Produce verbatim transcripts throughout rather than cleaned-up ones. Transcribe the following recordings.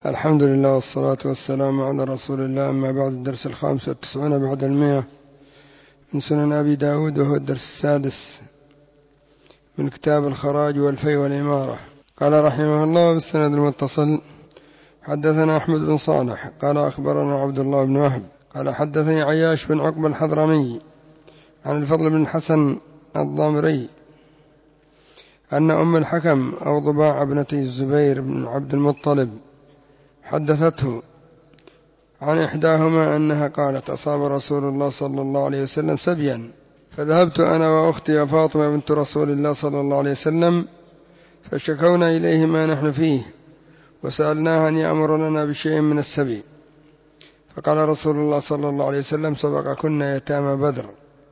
الحمد لله والصلاة والسلام على رسول الله. أما بعد، الدرس الخامس والتسعون بعد المئة من سنن أبي داود، وهو الدرس السادس من كتاب الخراج والفي والإمارة. قال رحمه الله بالسند المتصل: حدثنا أحمد بن صالح قال أخبرنا عبد الله بن وهب قال حدثني عياش بن عقبة الحضرمي عن الفضل بن الحسن الضامري أن أم الحكم أو ضباع ابنة الزبير بن عبد المطلب حدثته عن إحداهما أنها قالت: أصاب رسول الله صلى الله عليه وسلم سبيا، فذهبت أنا وأختي وفاطمة بنت رسول الله صلى الله عليه وسلم فشكونا إليه ما نحن فيه، وسألناه أن يأمر لنا بشيء من السبي، فقال رسول الله صلى الله عليه وسلم: سبقكن يتامى بدر،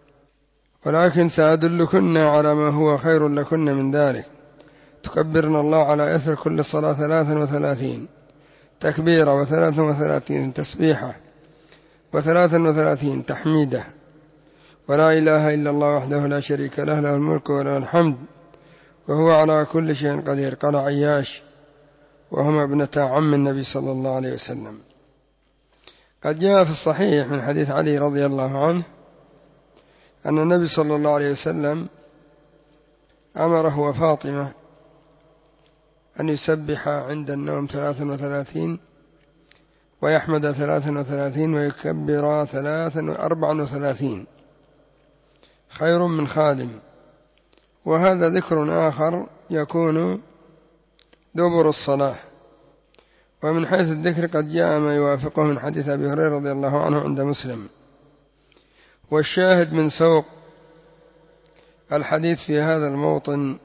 ولكن سأدلكن على ما هو خير لكن من ذلك: تكبرن الله على إثر كل صلاة ثلاثا وثلاثين تكبيرة، وثلاثا وثلاثين تسبيحة، وثلاثا وثلاثين تحميدة، ولا إله إلا الله وحده لا شريك له، له الملك وله الحمد وهو على كل شيء قدير. قال عياش: وهما ابنتا عم النبي صلى الله عليه وسلم. قد جاء في الصحيح من حديث علي رضي الله عنه أن النبي صلى الله عليه وسلم أمره وفاطمة أن يسبح عند النوم ثلاثا وثلاثين، ويحمد ثلاثا وثلاثين، ويكبر ثلاثا وأربعا وثلاثين، خير من خادم. وهذا ذكر آخر يكون دبر الصلاة. ومن حيث الذكر قد جاء ما يوافقه من حديث أبي هريرة رضي الله عنه عند مسلم. والشاهد من سوق الحديث في هذا الموطن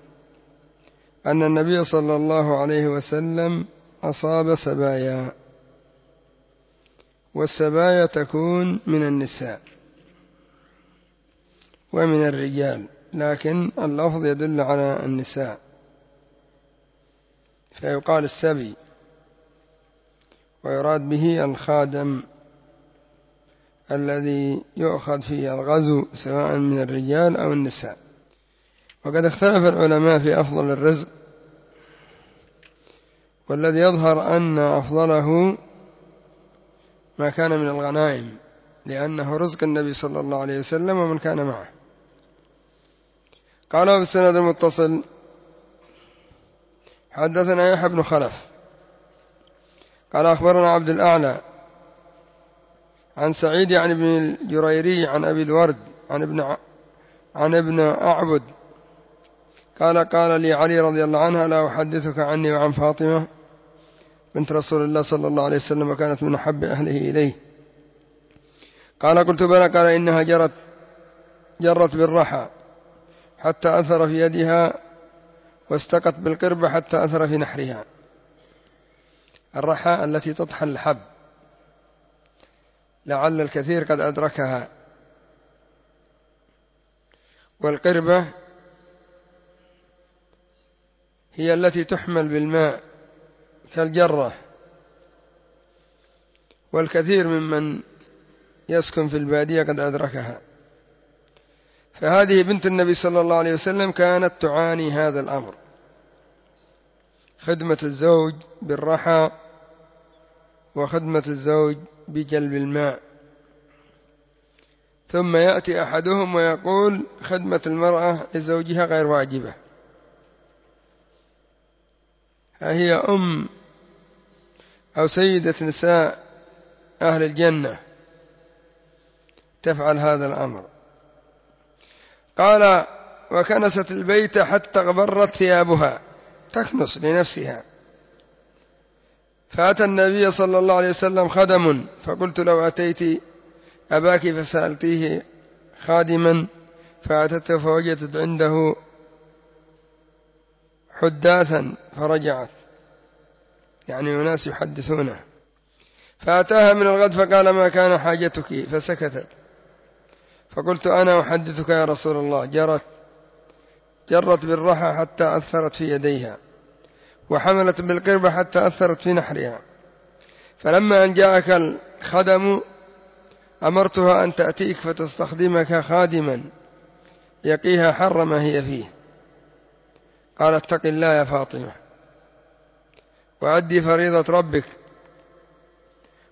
أن النبي صلى الله عليه وسلم أصاب سبايا، والسبايا تكون من النساء ومن الرجال، لكن اللفظ يدل على النساء فيقال السبي، ويراد به الخادم الذي يؤخذ في الغزو سواء من الرجال أو النساء. وقد اختلف العلماء في أفضل الرزق، والذي يظهر أن أفضله ما كان من الغنائم، لأنه رزق النبي صلى الله عليه وسلم ومن كان معه. قال بالسند المتصل: حدثنا يحيى بن خلف قال أخبرنا عبد الأعلى عن سعيد عن ابن الجريري عن أبي الورد عن ابن ع... عن ابن أعبد قال: قال لي علي رضي الله عنها: لا أحدثك عني وعن فاطمة بنت رسول الله صلى الله عليه وسلم، وكانت من أحب أهله إليه. قال: قلت بلى. قال: إنها جرت جرت بالرحى حتى أثر في يدها، واستقت بالقربة حتى أثر في نحرها. الرحى التي تطحن الحب، لعل الكثير قد أدركها. والقربة هي التي تحمل بالماء كالجرة، والكثير ممن يسكن في البادية قد أدركها. فهذه بنت النبي صلى الله عليه وسلم كانت تعاني هذا الأمر، خدمة الزوج بالرحى وخدمة الزوج بجلب الماء. ثم يأتي أحدهم ويقول: خدمة المرأة لزوجها غير واجبة. هي أم أو سيدة نساء أهل الجنة تفعل هذا الأمر. قال: وكنست البيت حتى غبرت ثيابها، تكنس لنفسها. فأتى النبي صلى الله عليه وسلم خدم، فقلت: لو أتيت أباك فسألتيه خادما، فأتته فوجدت عنده حداثا فرجعت، يعني أناس يحدثونه. فأتاها من الغد فقال: ما كان حاجتك؟ فسكتت. فقلت: أنا أحدثك يا رسول الله، جرت جرت بالرحى حتى أثرت في يديها، وحملت بالقربة حتى أثرت في نحرها. فلما أن جاءك الخدم أمرتها أن تأتيك فتستخدمك خادما يقيها حر ما هي فيه. قال: اتق الله يا فاطمة، وأدي فريضة ربك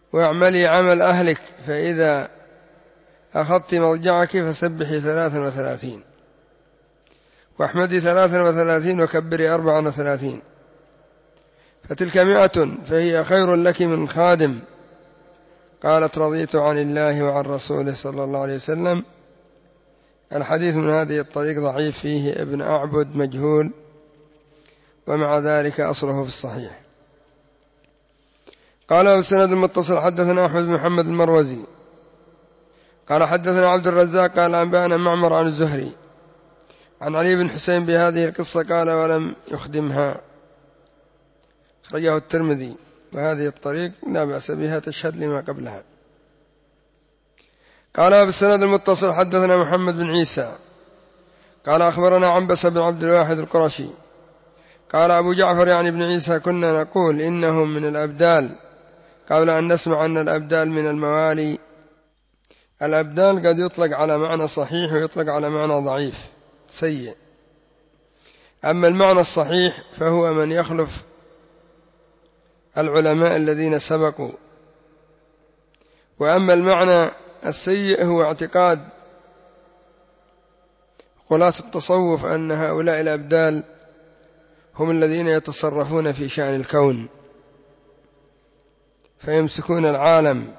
واعملي عمل أهلك فإذا أخذت مضجعك فسبحي ثلاثا وثلاثين واحمدي ثلاثا وثلاثين وكبري أربعا وثلاثين فتلك مئة فهي خير لك من خادم. قالت رضيت عن الله وعن رسوله صلى الله عليه وسلم. الحديث من هذه الطريق ضعيف، فيه ابن أعبد مجهول، ومع ذلك أصله في الصحيح. قال والسند المتصل حدثنا أحمد بن محمد المروزي قال حدثنا عبد الرزاق قال أنبأنا معمر عن الزهري عن علي بن حسين بهذه القصة قال ولم يخدمها، أخرجه الترمذي، وهذه الطريق لا بأس بها تشهد لما قبلها. قال بالسند المتصل حدثنا محمد بن عيسى قال أخبرنا عنبسة بن عبد الواحد القرشي قال أبو جعفر يعني ابن عيسى كنا نقول إنهم من الأبدال قبل أن نسمع أن الأبدال من الموالي. الأبدال قد يطلق على معنى صحيح ويطلق على معنى ضعيف سيء، أما المعنى الصحيح فهو من يخلف العلماء الذين سبقوا، وأما المعنى السيء هو اعتقاد غلاة التصوف أن هؤلاء الأبدال هم الذين يتصرفون في شأن الكون فيمسكون العالم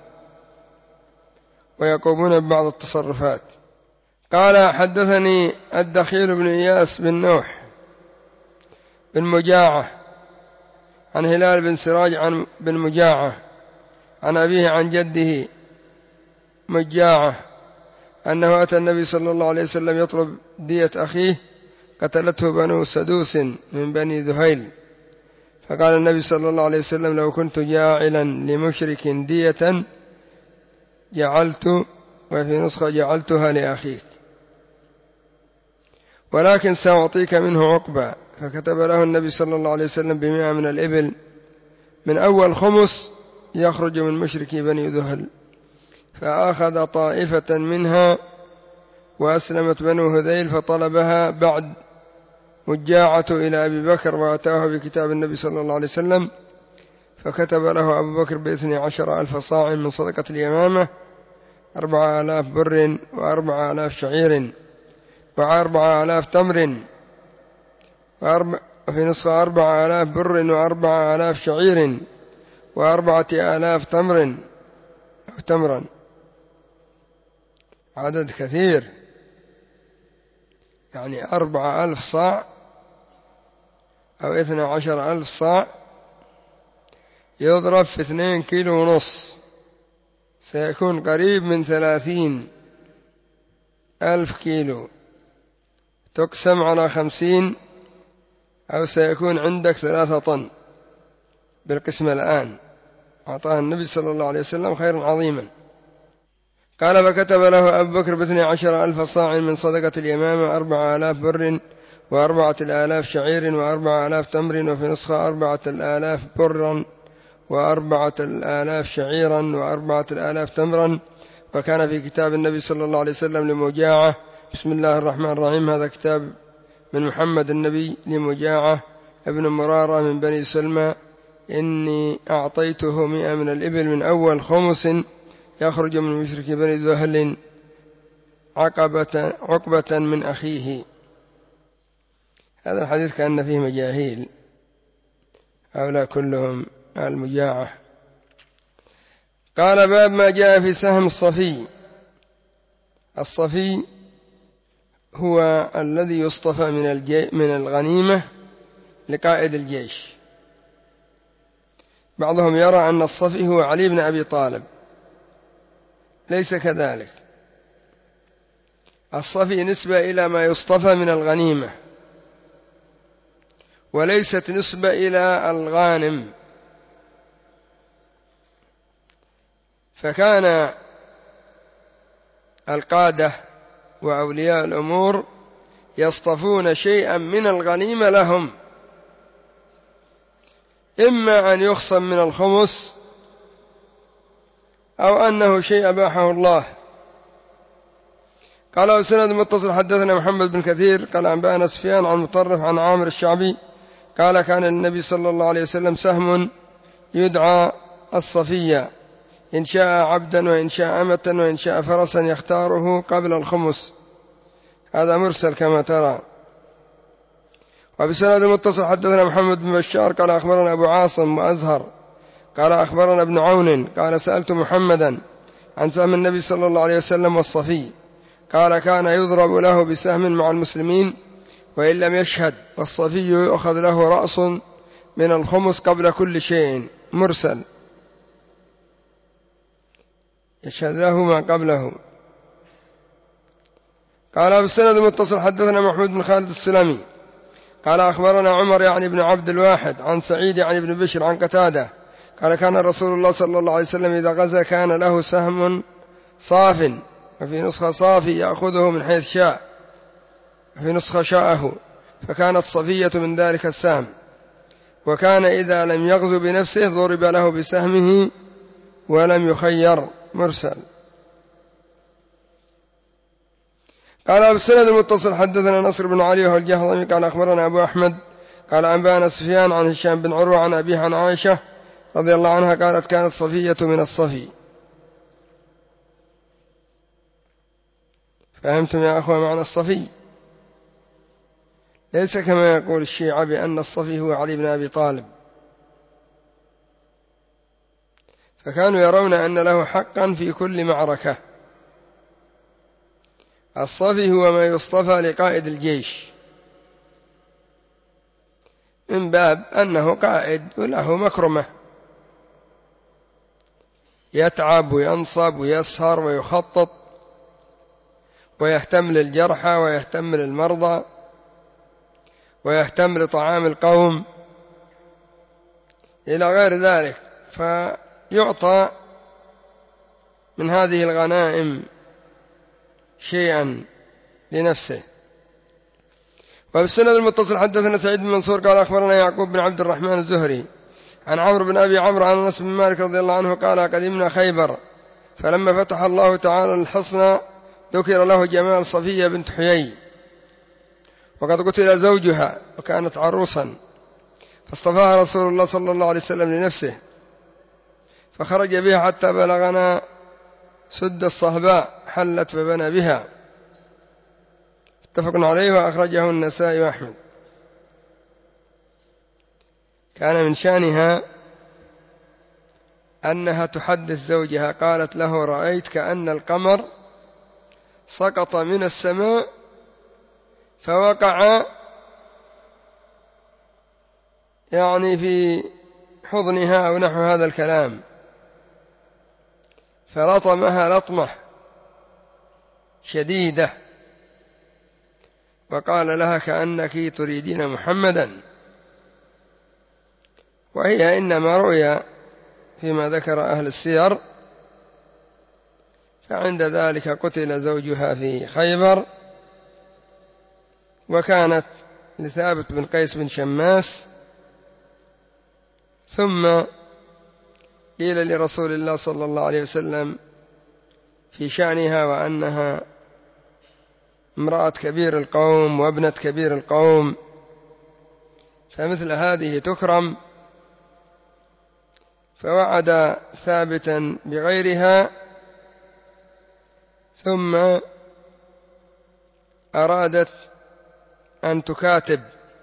ويقومون ببعض التصرفات. قال حدثني الدخيل بن إياس بن نوح بن مجاعة عن هلال بن سراج عن بن مجاعة عن أبيه عن جده مجاعة أنه أتى النبي صلى الله عليه وسلم يطلب دية أخيه قتلته بنو سدوس من بني ذهيل، فقال النبي صلى الله عليه وسلم لو كنت جاعلا لمشرك دية جعلت، وفي نسخة جعلتها لأخيك، ولكن سأعطيك منه عقبة. فكتب له النبي صلى الله عليه وسلم بمئة من الإبل من أول خمس يخرج من مشرك بني ذهل، فأخذ طائفة منها وأسلمت بنو هذيل فطلبها بعد مجاعة إلى أبي بكر وأتاه بكتاب النبي صلى الله عليه وسلم، فكتب له أبو بكر باثني عشر ألف صاع من صدقة اليمامة أربعة آلاف بر وأربعة آلاف شعير وأربعة آلاف تمر وأربع وفي نسخة أربعة آلاف بر وأربعة آلاف شعير وأربعة آلاف تمر أو تمرا، عدد كثير، يعني أربعة ألف صاع أو اثنى عشر ألف صاع يضرب في اثنين كيلو ونص سيكون قريب من ثلاثين ألف كيلو، تقسم على خمسين أو سيكون عندك ثلاثة طن بالقسمة الآن. أعطاه النبي صلى الله عليه وسلم خيرا عظيما. قال فكتب له أبو بكر باثني عشر ألف صاع من صدقة اليمامة أربعة آلاف بر وأربعة آلاف شعير وأربعة آلاف تمر، وفي نسخة أربعة آلاف برا وأربعة آلاف شعيرا وأربعة آلاف تمرا. وكان في كتاب النبي صلى الله عليه وسلم لمجاعة بسم الله الرحمن الرحيم، هذا كتاب من محمد النبي لمجاعة ابن مرارة من بني سلمى، إني أعطيته مئة من الإبل من أول خمس يخرج من مشرك بني ذهل عقبة, عقبة من أخيه. هذا الحديث كأن فيه مجاهيل، هؤلاء كلهم المجاعة. قال باب ما جاء في سهم الصفي. الصفي هو الذي يصطفى من, من الغنيمة لقائد الجيش. بعضهم يرى أن الصفي هو علي بن أبي طالب، ليس كذلك. الصفي نسبة إلى ما يصطفى من الغنيمة وليست نسبة إلى الغانم. فكان القادة وأولياء الأمور يصطفون شيئا من الغنيمة لهم، إما أن يخصم من الخمس أو أنه شيء أباحه الله. قال وسند متصل حدثنا محمد بن كثير قال أنبأنا سفيان عن مطرف عن عامر الشعبي قال كان النبي صلى الله عليه وسلم سهم يدعى الصفية إن شاء عبدا وإن شاء أمة وإن شاء فرسا يختاره قبل الخمس. هذا مرسل كما ترى. وبسند متصل حدثنا محمد بن بشار قال أخبرنا أبو عاصم وأزهر قال أخبرنا ابن عون قال سألت محمدا عن سهم النبي صلى الله عليه وسلم والصفي، قال كان يضرب له بسهم مع المسلمين وإن لم يشهد، والصفي يؤخذ له رأس من الخمس قبل كل شيء. مرسل يشهد له ما قبله. قال بالسند المتصل حدثنا محمود بن خالد السلمي قال أخبرنا عمر يعني بن عبد الواحد عن سعيد يعني بن بشر عن قتادة قال كان رسول الله صلى الله عليه وسلم إذا غزا كان له سهم صاف، وفي نسخة صافي يأخذه من حيث شاء، وفي نسخة شاءه، فكانت صفية من ذلك السهم. وكان إذا لم يغزو بنفسه ضرب له بسهمه ولم يخير. مرسل. قال بالسند المتصل حدثنا نصر بن علي وهو الجهضمي قال أخبرنا أبو أحمد قال أنبانا سفيان عن هشام بن عروة عن أبيه عن عائشة رضي الله عنها قالت كانت صفية من الصفي. فهمتم يا أخوة معنى الصفي؟ ليس كما يقول الشيعة بأن الصفي هو علي بن أبي طالب، فكانوا يرون أن له حقا في كل معركة. الصفي هو ما يصطفى لقائد الجيش من باب أنه قائد وله مكرمة، يتعب وينصب ويسهر ويخطط ويهتم للجرحى ويهتم للمرضى ويهتم لطعام القوم إلى غير ذلك، فيعطى من هذه الغنائم شيئا لنفسه. وبالسند المتصل حدثنا سعيد بن منصور قال أخبرنا يعقوب بن عبد الرحمن الزهري عن عمرو بن أبي عمرو عن أنس بن مالك رضي الله عنه قال قدمنا خيبر فلما فتح الله تعالى الحصن ذكر له جمال صفية بنت حيي وقد قتل زوجها وكانت عروسا، فاصطفاها رسول الله صلى الله عليه وسلم لنفسه، فخرج بها حتى بلغنا سد الصهباء حلت فبنى بها. اتفق عليه وأخرجه النسائي وأحمد. كان من شأنها أنها تحدث زوجها قالت له رأيت كأن القمر سقط من السماء فوقع يعني في حضنها أو نحو هذا الكلام، فلطمها لطمة شديدة وقال لها كأنك تريدين محمدا، وهي إنما رؤيا فيما ذكر أهل السير. فعند ذلك قتل زوجها في خيبر، وكانت لثابت بن قيس بن شماس. ثم قيل لرسول الله صلى الله عليه وسلم في شأنها وأنها امرأة كبير القوم وابنة كبير القوم، فمثل هذه تكرم، فوعد ثابتا بغيرها، ثم أرادت أن تكاتب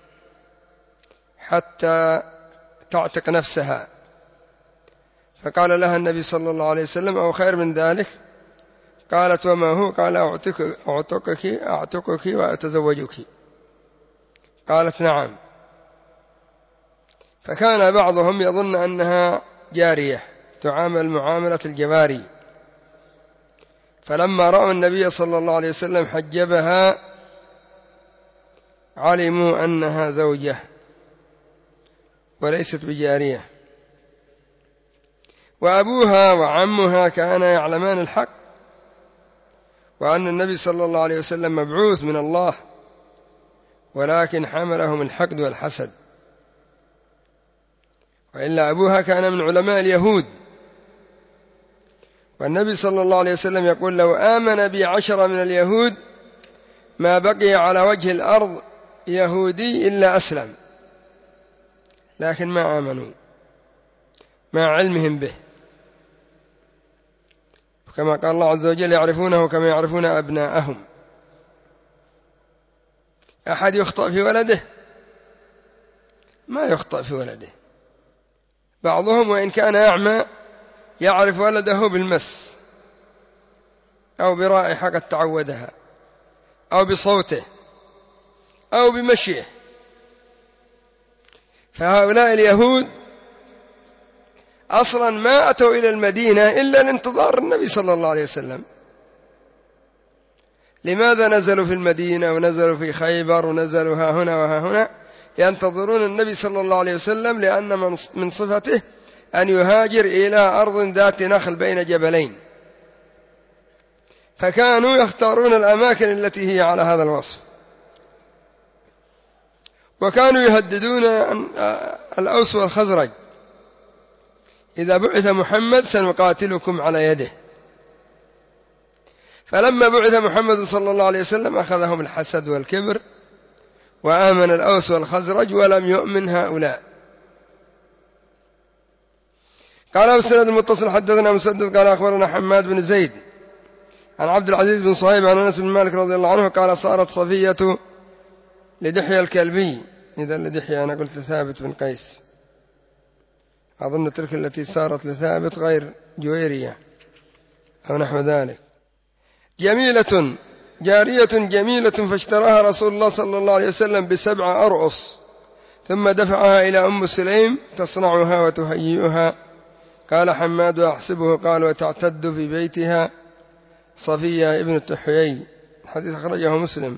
حتى تعتق نفسها، فقال لها النبي صلى الله عليه وسلم أو خير من ذلك؟ قالت وما هو؟ قال أعتقك, أعتقك, أعتقك وأتزوجك. قالت نعم. فكان بعضهم يظن أنها جارية تعامل معاملة الجواري، فلما رأوا النبي صلى الله عليه وسلم حجبها علموا أنها زوجة وليست بجارية. وأبوها وعمها كانا يعلمان الحق وأن النبي صلى الله عليه وسلم مبعوث من الله، ولكن حملهم الحقد والحسد، وإلا أبوها كان من علماء اليهود، والنبي صلى الله عليه وسلم يقول لو آمن بي عشرة من اليهود ما بقي على وجه الأرض يهودي إلا أسلم، لكن ما آمنوا مع علمهم به. كما قال الله عز وجل يعرفونه كما يعرفون أبناءهم. أحد يخطئ في ولده؟ ما يخطئ في ولده. بعضهم وإن كان أعمى يعرف ولده بالمس أو برائحة قد تعودها أو بصوته أو بمشيه. فهؤلاء اليهود أصلا ما أتوا إلى المدينة إلا لانتظار النبي صلى الله عليه وسلم. لماذا نزلوا في المدينة ونزلوا في خيبر ونزلوا ها هنا وها هنا؟ ينتظرون النبي صلى الله عليه وسلم، لأن من صفته أن يهاجر إلى أرض ذات نخل بين جبلين، فكانوا يختارون الأماكن التي هي على هذا الوصف. وكانوا يهددون الأوس والخزرج: إذا بعث محمد سنقاتلكم على يده. فلما بعث محمد صلى الله عليه وسلم أخذهم الحسد والكبر، وآمن الأوس والخزرج ولم يؤمن هؤلاء. قال السند المتصل حدثنا مسدد قال أخبرنا حماد بن زيد عن عبد العزيز بن صهيب عن أنس بن مالك رضي الله عنه قال: صارت صفية لدحية الكلبي. إذا لدحية أنا قلت ثابت بن قيس، أظن تلك التي صارت لثابت غير جويرية أو نحو ذلك. جميلة جارية جميلة فاشتراها رسول الله صلى الله عليه وسلم بسبع أرؤس، ثم دفعها إلى أم سليم تصنعها وتهيئها. قال حماد: أحسبه قال: وتعتد في بيتها صفية ابنة حيي. الحديث أخرجه مسلم.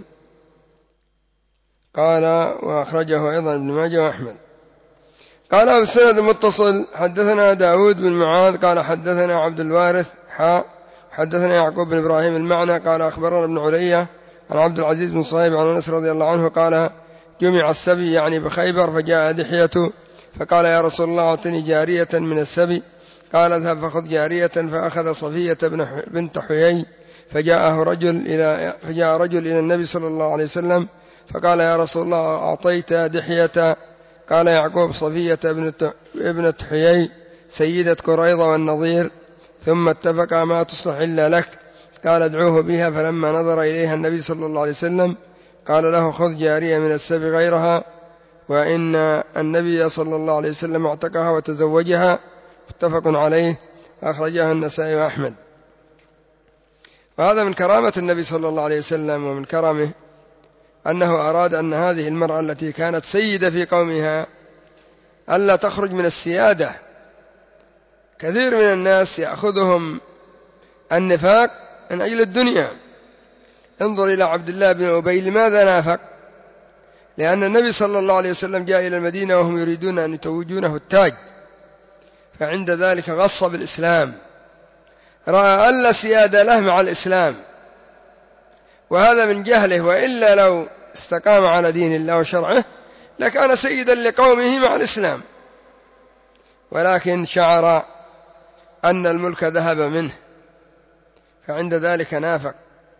قال: وأخرجه أيضا ابن ماجه وأحمد. قال في السند المتصل حدثنا داود بن معاذ قال حدثنا عبد الوارث حاء حدثنا يعقوب بن إبراهيم المعنى قال أخبرنا ابن علية عن عبد العزيز بن صهيب عن أنس رضي الله عنه قال: جمع السبي يعني بخيبر، فجاء دحية فقال: يا رسول الله أعطني جارية من السبي. قال: اذهب فخذ جارية. فأخذ صفية بنت حيي. فجاءه رجل إلى فجاء رجل إلى النبي صلى الله عليه وسلم فقال: يا رسول الله أعطيت دحية؟ قال يعقوب: صفية ابنة حيي سيدة قريظة والنظير، ثم اتفقا ما تصلح إلا لك. قال: ادعوه بها. فلما نظر إليها النبي صلى الله عليه وسلم قال له: خذ جارية من السبي غيرها، وإن النبي صلى الله عليه وسلم اعتقها وتزوجها. متفق عليه، أخرجها النسائي وأحمد. وهذا من كرامة النبي صلى الله عليه وسلم ومن كرمه أنه أراد أن هذه المرأة التي كانت سيدة في قومها ألا تخرج من السيادة. كثير من الناس يأخذهم النفاق من أجل الدنيا. انظر إلى عبد الله بن أبي، لماذا نافق؟ لأن النبي صلى الله عليه وسلم جاء إلى المدينة وهم يريدون أن يتوجونه التاج، فعند ذلك غص بالإسلام، رأى ألا سيادة له مع الإسلام، وهذا من جهله، وإلا لو استقام على دين الله وشرعه لكان سيدا لقومه مع الإسلام، ولكن شعر أن الملك ذهب منه، فعند ذلك نافق.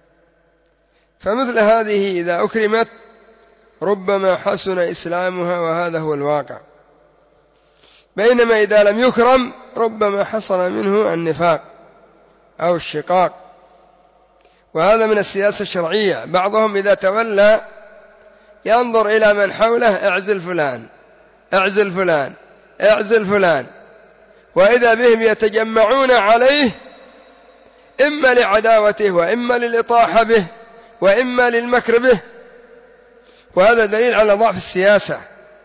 فمثل هذه إذا أكرمت ربما حسن إسلامها، وهذا هو الواقع. بينما إذا لم يكرم ربما حصل منه النفاق أو الشقاق، وهذا من السياسة الشرعية. بعضهم إذا تولى ينظر إلى من حوله: اعزل فلان اعزل فلان اعزل فلان، وإذا بهم يتجمعون عليه إما لعداوته وإما للإطاحة به وإما للمكر به، وهذا دليل على ضعف السياسة.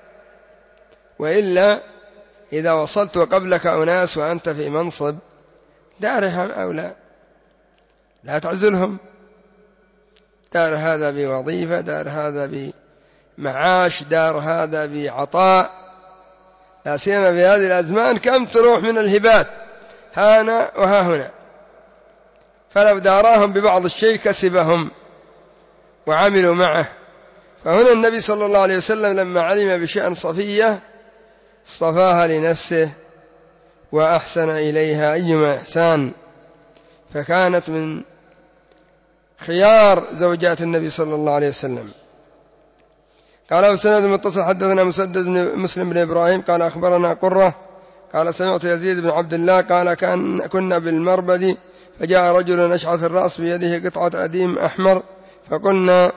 وإلا إذا وصلت وقبلك أناس وأنت في منصب دارهم أو لا لا تعزلهم، دار هذا بوظيفة، دار هذا بمعاش، دار هذا بعطاء، لا سيما في هذه الأزمان كم تروح من الهبات هنا وها هنا، فلو داراهم ببعض الشيء كسبهم وعملوا معه. فهنا النبي صلى الله عليه وسلم لما علم بشأن صفية اصطفاها لنفسه وأحسن إليها أيما إحسان، فكانت من خيار زوجات النبي صلى الله عليه وسلم. قال أبو سند المتصل حدثنا مسدد بن مسلم بن إبراهيم قال أخبرنا قرة قال سمعت يزيد بن عبد الله قال كان كنا بالمربد فجاء رجل أشعث الرأس بيده قطعة أديم أحمر، فقلنا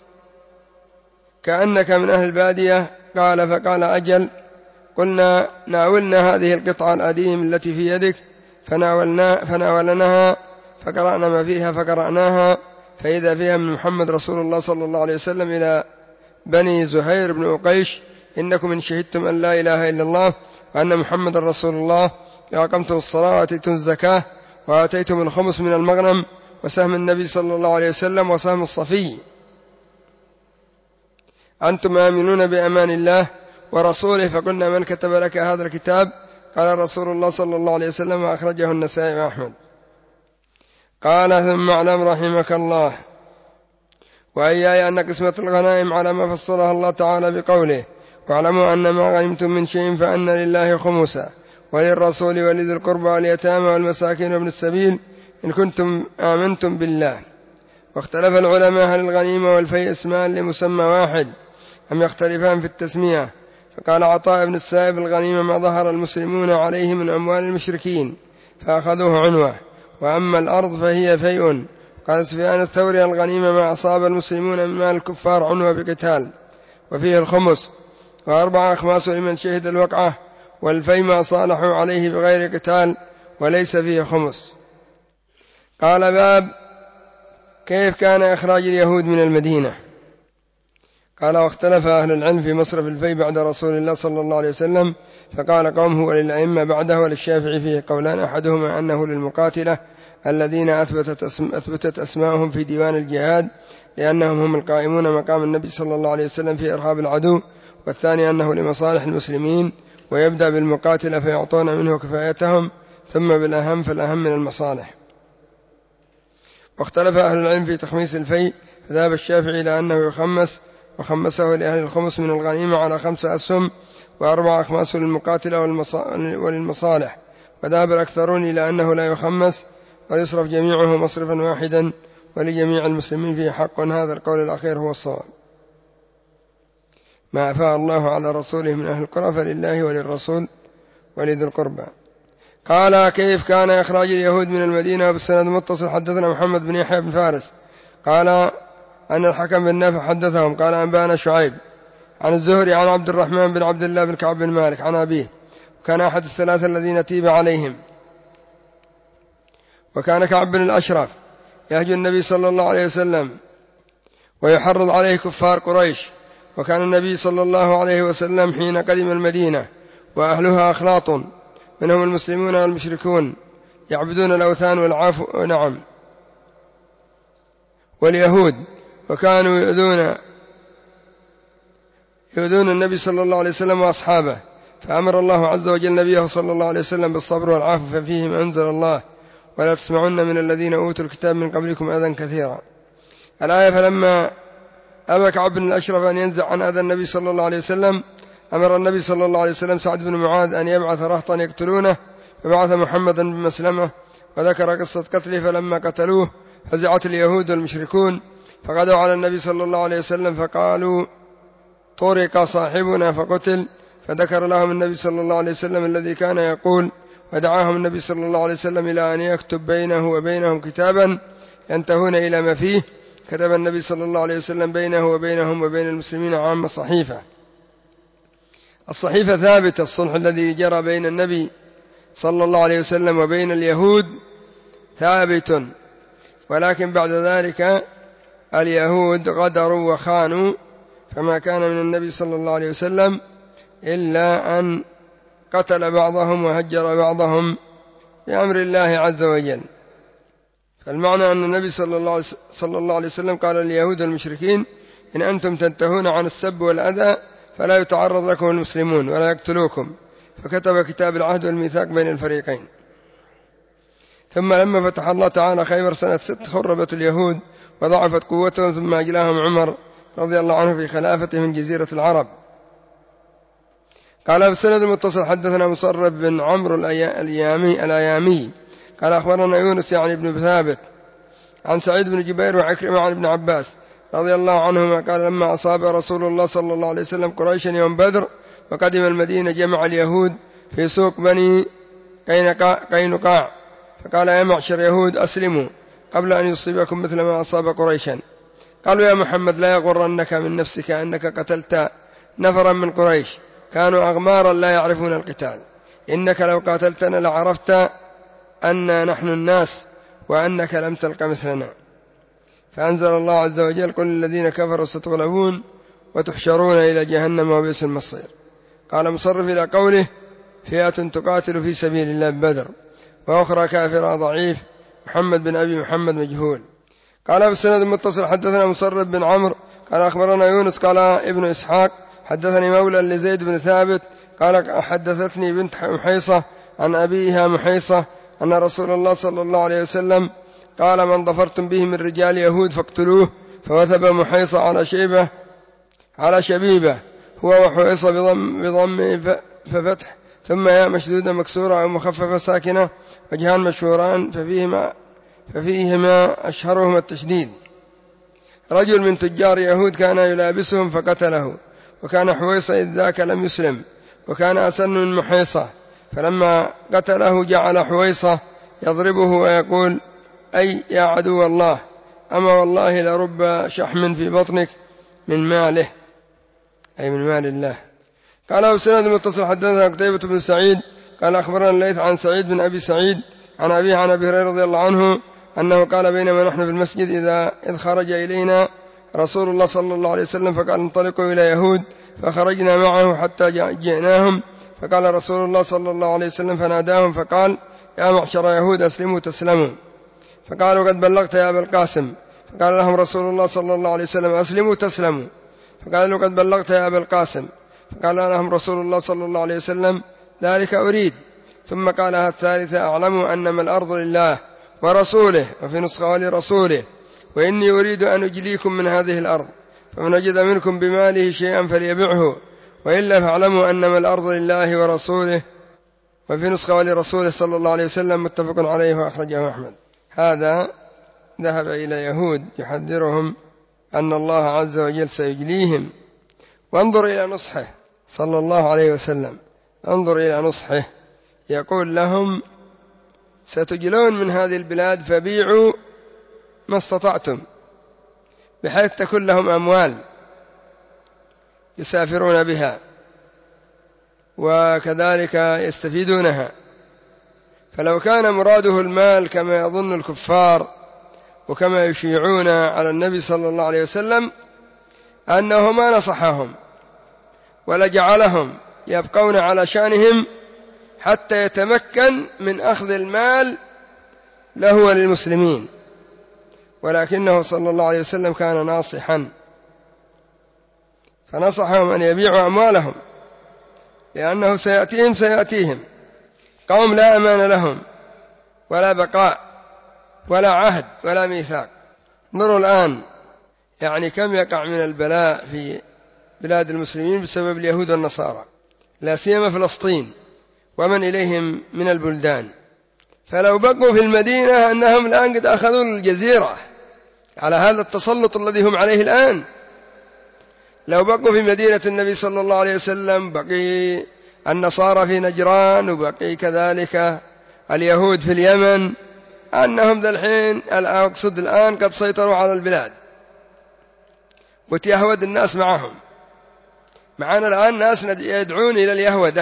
كأنك من أهل البادية، قال فقال أجل. قلنا ناولنا هذه القطعة الأديم التي في يدك، فناولنا فناولناها فقرأنا ما فيها، فقرأناها فإذا فيها من محمد رسول الله صلى الله عليه وسلم إلى بني زهير بن أقيش: إنكم إن شهدتم أن لا إله إلا الله وأن محمد رسول الله وأقمتم الصلاة وآتيتم الزكاة وآتيتم الخمس من المغنم وسهم النبي صلى الله عليه وسلم وسهم الصفي، أنتم آمنون بأمان الله ورسوله. فقلنا من كتب لك هذا الكتاب؟ قال رسول الله صلى الله عليه وسلم، وأخرجه النسائي وأحمد. قال ثم اعلم رحمك الله وإياي أن قسمة الغنائم على ما فصلها الله تعالى بقوله: واعلموا أن ما غنمتم من شيء فأن لله خمسا وللرسول ولذي القربى واليتامى والمساكين وابن السبيل إن كنتم آمنتم بالله. واختلف العلماء هل الغنيمة والفيء اسمان لمسمى واحد أم يختلفان في التسمية. فقال عطاء بن السائب: الغنيمة ما ظهر المسلمون عليه من أموال المشركين فأخذوه عنوة، وأما الأرض فهي فيء. قال سفيان الثوري: الغنيمة ما أصاب المسلمون من مال الكفار عنوة بقتال، وفيه الخمس وأربع أخماس لمن شهد الوقعة، والفيء ما صالحوا عليه بغير قتال وليس فيه خمس. قال: باب كيف كان إخراج اليهود من المدينة. قال: واختلف أهل العلم في مصرف الفيء بعد رسول الله صلى الله عليه وسلم، فقال قوم: هو للأئمة بعده، وللشافعي فيه قولان: أحدهما أنه للمقاتلة الذين أثبتت, أسم أثبتت أسماءهم في ديوان الجهاد لأنهم هم القائمون مقام النبي صلى الله عليه وسلم في إرهاب العدو، والثاني أنه لمصالح المسلمين، ويبدأ بالمقاتلة فيعطون منه كفايتهم، ثم بالأهم فالأهم من المصالح. واختلف أهل العلم في تخميس الفيء، فذهب الشافعي إلى أنه يخمس، وخمسه لأهل الخمس من الغنيمة على خمسة أسهم وأربع أخماس للمقاتلة وللمصالح، وذهب الأكثرون إلى أنه لا يخمس ويصرف جميعه مصرفا واحدا، ولجميع المسلمين فيه حق. هذا القول الأخير هو الصواب. ما أفاء الله على رسوله من أهل القرى فلله وللرسول ولذي القربى. قال: كيف كان إخراج اليهود من المدينة؟ بالسند المتصل حدثنا محمد بن يحيى بن فارس قال أن الحكم بن نافع حدثهم قال أنبانا شعيب عن الزهري عن عبد الرحمن بن عبد الله بن كعب بن مالك عن أبيه، وكان أحد الثلاثة الذين تيب عليهم. وكان كعب بن الأشرف يهجو النبي صلى الله عليه وسلم ويحرض عليه كفار قريش، وكان النبي صلى الله عليه وسلم حين قدم المدينة وأهلها أخلاط منهم المسلمون والمشركون يعبدون الأوثان والعاف نعم واليهود، وكانوا يؤذون يؤذون النبي صلى الله عليه وسلم وأصحابه، فأمر الله عز وجل نبيه صلى الله عليه وسلم بالصبر والعفو، ففيهم أنزل الله: ولا تسمعن من الذين أوتوا الكتاب من قبلكم أذى كثيرا. الآية: فلما أبى كعب بن الأشرف أن ينزع عن أذى النبي صلى الله عليه وسلم أمر النبي صلى الله عليه وسلم سعد بن معاذ أن يبعث رهطا يقتلونه، فبعث محمدا بن مسلمة وذكر قصة قتله. فلما قتلوه فزعت اليهود والمشركون، فغدوا على النبي صلى الله عليه وسلم فقالوا: طرق صاحبنا فقتل. فذكر لهم النبي صلى الله عليه وسلم الذي كان يقول، ودعاهم النبي صلى الله عليه وسلم إلى أن يكتب بينه وبينهم كتابا ينتهون إلى ما فيه. كتب النبي صلى الله عليه وسلم بينه وبينهم وبين المسلمين عامة صحيفة. الصحيفة ثابتة، الصلح الذي جرى بين النبي صلى الله عليه وسلم وبين اليهود ثابت، ولكن بعد ذلك اليهود غدروا وخانوا، فما كان من النبي صلى الله عليه وسلم إلا أن قتل بعضهم وهجر بعضهم بأمر الله عز وجل. فالمعنى أن النبي صلى الله عليه وسلم قال لليهود والمشركين: إن أنتم تنتهون عن السب والأذى فلا يتعرض لكم المسلمون ولا يقتلوكم، فكتب كتاب العهد والميثاق بين الفريقين. ثم لما فتح الله تعالى خيبر سنة ست خربت اليهود وضعفت قوتهم، ثم أجلاهم عمر رضي الله عنه في خلافته من جزيرة العرب. قال بسند المتصل حدثنا مصرف بن عمرو الأيامي, الأيامي قال أخبرنا يونس يعني ابن ثابت عن سعيد بن جبير وعكرمة عن ابن عباس رضي الله عنهما قال: لما أصاب رسول الله صلى الله عليه وسلم قريشا يوم بدر وقدم المدينة جمع اليهود في سوق بني قينقاع فقال يا معشر يهود أسلموا قبل أن يصيبكم مثل ما أصاب قريشا. قالوا يا محمد لا يغرنك من نفسك أنك قتلت نفرا من قريش كانوا أغمارا لا يعرفون القتال، إنك لو قاتلتنا لعرفت أن نحن الناس وأنك لم تلق مثلنا. فأنزل الله عز وجل قل الذين كفروا ستغلبون وتحشرون إلى جهنم وبئس المصير. قال مصرف إلى قوله فئة تقاتل في سبيل الله بدر وأخرى كافرة ضعيف محمد بن أبي محمد مجهول. قال في السند المتصل حدثنا مصرف بن عمرو قال أخبرنا يونس قال ابن إسحاق حدثني مولى لزيد بن ثابت قال حدثتني بنت محيصة عن أبيها محيصة أن رسول الله صلى الله عليه وسلم قال من ظفرتم به من رجال يهود فاقتلوه. فوثب محيصة على شيبة على شبيبة هو وحيصة بضم, بضم ففتح ثم ياء مشدودة مكسورة أو مخففة ساكنة وجهان مشهوران ففيهما, ففيهما أشهرهما التشديد. رجل من تجار يهود كان يلابسهم فقتله، وكان حويصة إذ ذاك لم يسلم وكان أسن من محيصة، فلما قتله جعل حويصة يضربه ويقول أي يا عدو الله أما والله لرب شحم في بطنك من ماله، أي من مال الله. قال أبو سند المتصل حدثنا قتيبة بن سعيد قال أخبرنا الليث عن سعيد بن أبي سعيد عن أبيه عن أبي هريرة رضي الله عنه أنه قال بينما نحن في المسجد إذا إذ خرج إلينا رسول الله صلى الله عليه وسلم فقال انطلقوا إلى يهود، فخرجنا معه حتى جئناهم فقال رسول الله صلى الله عليه وسلم فناداهم فقال يا معشر يهود أسلموا تسلموا. فقالوا قد بلغت يا أبا القاسم، فقال لهم رسول الله صلى الله عليه وسلم أسلموا تسلموا. فقالوا قد بلغت يا أبا القاسم، فقال لهم رسول الله صلى الله عليه وسلم ذلك أريد. ثم قالها الثالثة أعلموا أنما الأرض لله ورسوله وفي نسخة ولرسوله وإني أريد أن أجليكم من هذه الأرض، فمن وجد منكم بماله شيئا فليبعه وإلا فاعلموا أنما الأرض لله ورسوله وفي نسخة ولرسوله صلى الله عليه وسلم متفق عليه وأخرجه أحمد. هذا ذهب إلى يهود يحذرهم أن الله عز وجل سيجليهم. وانظر إلى نصحه صلى الله عليه وسلم، انظر إلى نصحه يقول لهم ستجلون من هذه البلاد فبيعوا ما استطعتم بحيث تكون لهم أموال يسافرون بها وكذلك يستفيدونها. فلو كان مراده المال كما يظن الكفار وكما يشيعون على النبي صلى الله عليه وسلم أنه ما نصحهم ولا جعلهم يبقون على شأنهم حتى يتمكن من أخذ المال له وللمسلمين، ولكنه صلى الله عليه وسلم كان ناصحا فنصحهم أن يبيعوا أموالهم لأنه سيأتيهم سيأتيهم قوم لا أمان لهم ولا بقاء ولا عهد ولا ميثاق. انظروا الآن يعني كم يقع من البلاء في بلاد المسلمين بسبب اليهود والنصارى، لا سيما فلسطين ومن إليهم من البلدان. فلو بقوا في المدينة أنهم الآن قد أخذوا الجزيرة على هذا التسلط الذي هم عليه الآن. لو بقوا في مدينة النبي صلى الله عليه وسلم بقي النصارى في نجران وبقي كذلك اليهود في اليمن، أنهم ذا الحين أقصد الآن قد سيطروا على البلاد وتيهود الناس معهم. معنا الآن ناس يدعون إلى اليهودة،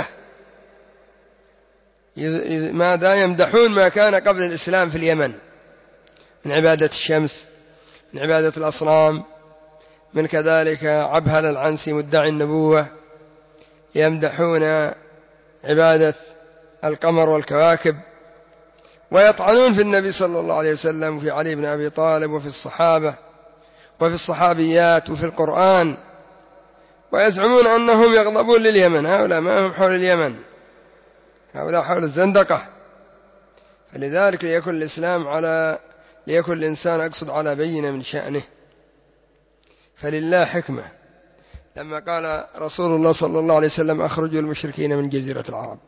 ماذا يمدحون ما كان قبل الإسلام في اليمن من عبادة الشمس، من عبادة الأصنام، من كذلك عبهل العنسي مدعي النبوة، يمدحون عبادة القمر والكواكب، ويطعنون في النبي صلى الله عليه وسلم وفي علي بن أبي طالب وفي الصحابة وفي الصحابيات وفي القرآن، ويزعمون أنهم يغضبون لليمن. هؤلاء ما هم حول اليمن، هؤلاء حول الزندقة. فلذلك ليكن الإسلام على ليكن الإنسان أقصد على بينة من شأنه. فلله حكمة لما قال رسول الله صلى الله عليه وسلم أخرجوا المشركين من جزيرة العرب،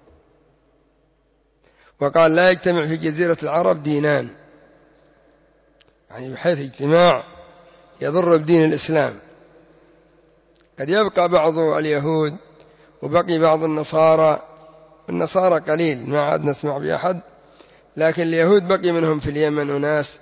وقال لا يجتمع في جزيرة العرب دينان، يعني بحيث اجتماع يضر بدين الإسلام. قد يبقى بعض اليهود وبقي بعض النصارى، النصارى قليل ما عاد نسمع بأحد لكن اليهود بقي منهم في اليمن أناس،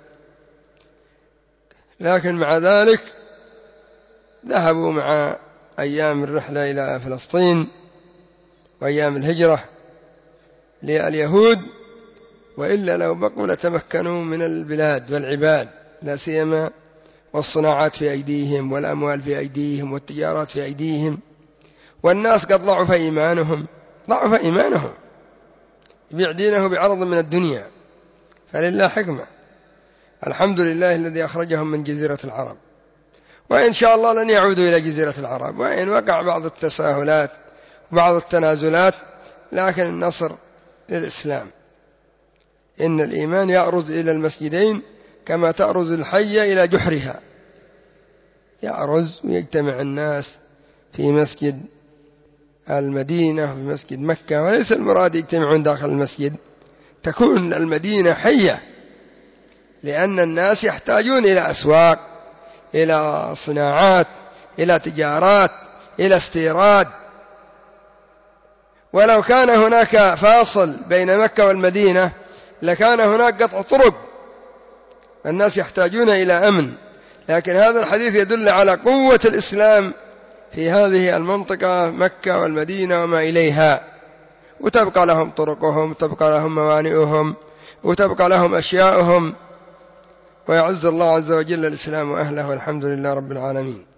لكن مع ذلك ذهبوا مع أيام الرحلة إلى فلسطين وأيام الهجرة لليهود، وإلا لو بقوا لتمكنوا من البلاد والعباد، لا سيما والصناعات في أيديهم والأموال في أيديهم والتجارات في أيديهم، والناس قد ضعف إيمانهم ضعف إيمانهم يبيع دينه بعرض من الدنيا. فلله حكمة، الحمد لله الذي أخرجهم من جزيرة العرب، وإن شاء الله لن يعودوا إلى جزيرة العرب، وإن وقع بعض التساهلات وبعض التنازلات، لكن النصر للإسلام. إن الإيمان يأرز إلى المسجدين كما تأرز الحية إلى جحرها، يأرز ويجتمع الناس في مسجد المدينة وفي مسجد مكة، وليس المراد يجتمعون داخل المسجد، تكون المدينة حية، لأن الناس يحتاجون إلى أسواق، إلى صناعات، إلى تجارات، إلى استيراد. ولو كان هناك فاصل بين مكة والمدينة لكان هناك قطع طرق، الناس يحتاجون إلى أمن، لكن هذا الحديث يدل على قوة الإسلام في هذه المنطقة مكة والمدينة وما إليها، وتبقى لهم طرقهم، وتبقى لهم موانئهم، وتبقى لهم أشياءهم، ويعز الله عز وجل الإسلام وأهله، والحمد لله رب العالمين.